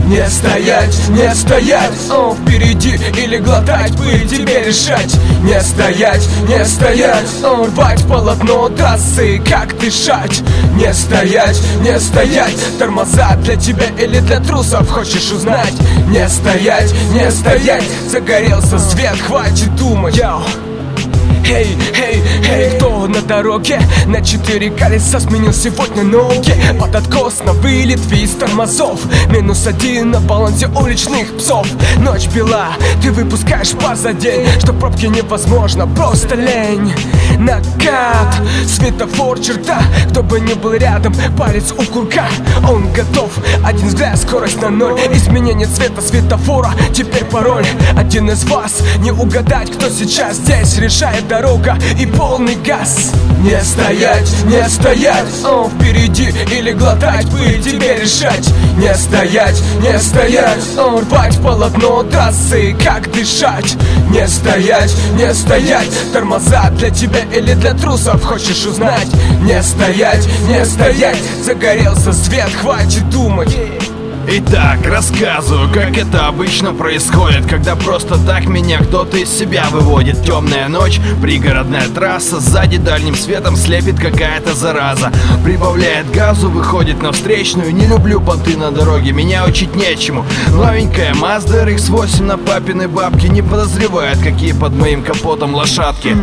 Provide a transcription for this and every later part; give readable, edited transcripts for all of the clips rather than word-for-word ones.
Не стоять, не стоять, впереди или глотать пыль, тебе решать. Не стоять, не стоять, рвать полотно трассы, как дышать. Не стоять, не стоять, тормоза для тебя или для трусов, хочешь узнать? Не стоять, не стоять, загорелся свет, хватит думать. Эй, эй, эй, кто на дороге? На 4 колеса сменил сегодня ноги. Под откос на вылет виз тормозов. -1 на балансе уличных псов. Ночь бела, ты выпускаешь пар за день. Что пробки невозможно, просто лень. Накат, светофор, черта. Кто бы ни был рядом, палец у курка. Он готов, один взгляд, скорость на 0. Изменение цвета светофора, теперь пароль. Один из вас, не угадать, кто сейчас здесь. Решает дорога и полный газ. Не стоять, не стоять, впереди или глотать пыль, тебе решать. Не стоять, не стоять, рвать полотно трассы, как дышать. Не стоять, не стоять, тормоза для тебя или для трусов, хочешь узнать? Не стоять, не стоять, загорелся свет, хватит думать. Итак, рассказываю, как это обычно происходит, когда просто так меня кто-то из себя выводит. Темная ночь, пригородная трасса, сзади дальним светом слепит какая-то зараза. Прибавляет газу, выходит на встречную. Не люблю понты на дороге, меня учить нечему. Новенькая Mazda RX-8 на папиной бабке не подозревает, какие под моим капотом лошадки.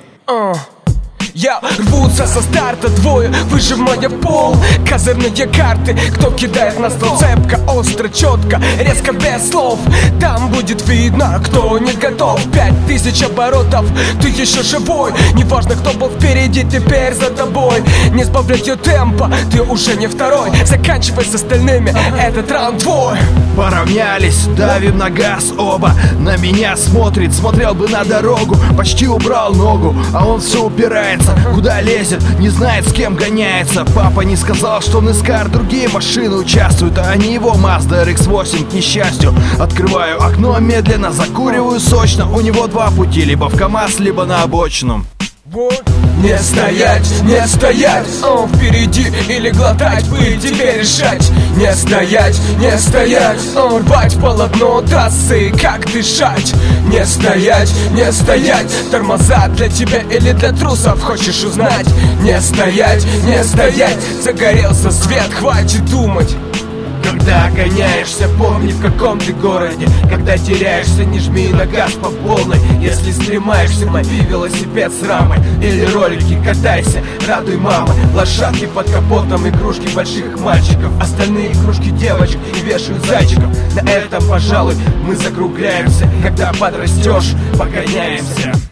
Я рвутся со старта двое, выжимая пол. Козырные карты, кто кидает на стол цепко, остро, четко, резко, без слов. Там будет видно, кто не готов. 5000 оборотов, ты еще живой. Неважно, кто был впереди, теперь за тобой. Не сбавлять ее темпа, ты уже не второй. Заканчивай с остальными, этот раунд твой. Поравнялись, давим на газ оба. На меня смотрит, смотрел бы на дорогу. Почти убрал ногу, а он все упирается. Куда лезет, не знает, с кем гоняется. Папа не сказал, что в NASCAR другие машины участвуют, а не его Mazda RX-8, к несчастью. Открываю окно медленно, закуриваю сочно. У него два пути, либо в КамАЗ, либо на обочину. Не стоять, не стоять, впереди или глотать пыль, тебе решать. Не стоять, не стоять, рвать полотно трассы, как дышать. Не стоять, не стоять, тормоза для тебя или для трусов, хочешь узнать? Не стоять, не стоять, загорелся свет, хватит думать. Когда гоняешься, помни, в каком ты городе. Когда теряешься, не жми на газ по полной. Если стремаешься, лови велосипед с рамой или ролики, катайся, радуй мамы. Лошадки под капотом, игрушки больших мальчиков. Остальные игрушки девочек и вешают зайчиков. На этом, пожалуй, мы закругляемся. Когда подрастешь, погоняемся.